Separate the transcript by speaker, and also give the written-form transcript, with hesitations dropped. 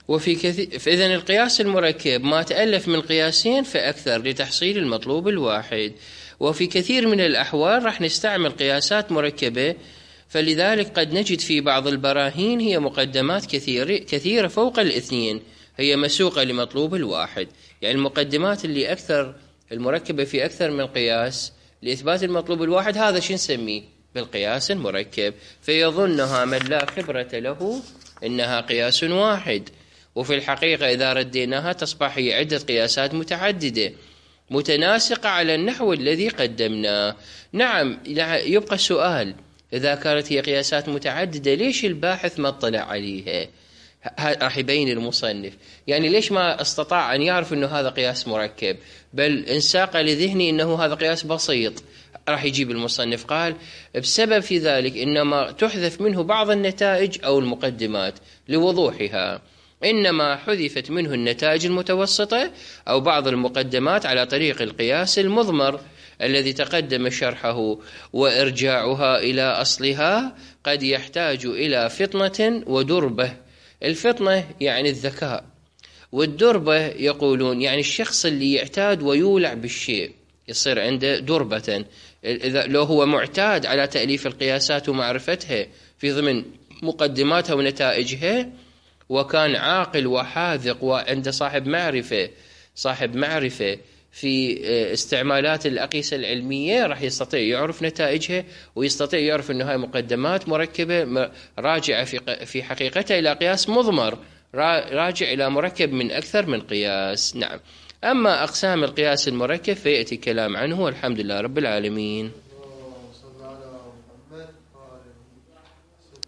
Speaker 1: وفي كثير، فإذن القياس المركب ما تألف من قياسين فأكثر لتحصيل المطلوب الواحد. وفي كثير من الأحوال راح نستعمل قياسات مركبة، فلذلك قد نجد في بعض البراهين هي مقدمات كثيرة فوق الاثنين، هي مسوقة لمطلوب الواحد. يعني المقدمات اللي أكثر، المركبة في أكثر من قياس لإثبات المطلوب الواحد، هذا شو نسميه؟ بالقياس المركب. فيظنها من لا خبرة له إنها قياس واحد، وفي الحقيقة إذا رديناها تصبح هي عدة قياسات متعددة متناسقة على النحو الذي قدمناه. نعم، يبقى السؤال، إذا كانت هي قياسات متعددة ليش الباحث ما اطلع عليها؟ راح يبين المصنف، يعني ليش ما استطاع أن يعرف أنه هذا قياس مركب، بل انساق لذهني أنه هذا قياس بسيط. راح يجيب المصنف قال بسبب في ذلك إنما تحذف منه بعض النتائج أو المقدمات لوضوحها، إنما حذفت منه النتائج المتوسطة أو بعض المقدمات على طريق القياس المضمر الذي تقدم شرحه، وإرجاعها إلى أصلها قد يحتاج إلى فطنة ودربة. الفطنة يعني الذكاء، والدربة يقولون يعني الشخص اللي يعتاد ويولع بالشيء يصير عنده دربة. إذا لو هو معتاد على تأليف القياسات ومعرفتها في ضمن مقدماتها ونتائجها، وكان عاقل وحاذق وعنده صاحب معرفة في استعمالات الأقيسة العلمية، راح يستطيع يعرف نتائجها، ويستطيع يعرف أنه هاي مقدمات مركبة راجعة في حقيقتها إلى قياس مضمر، راجع إلى مركب من أكثر من قياس. نعم. أما أقسام القياس المركب فيأتي كلام عنه، والحمد لله رب العالمين.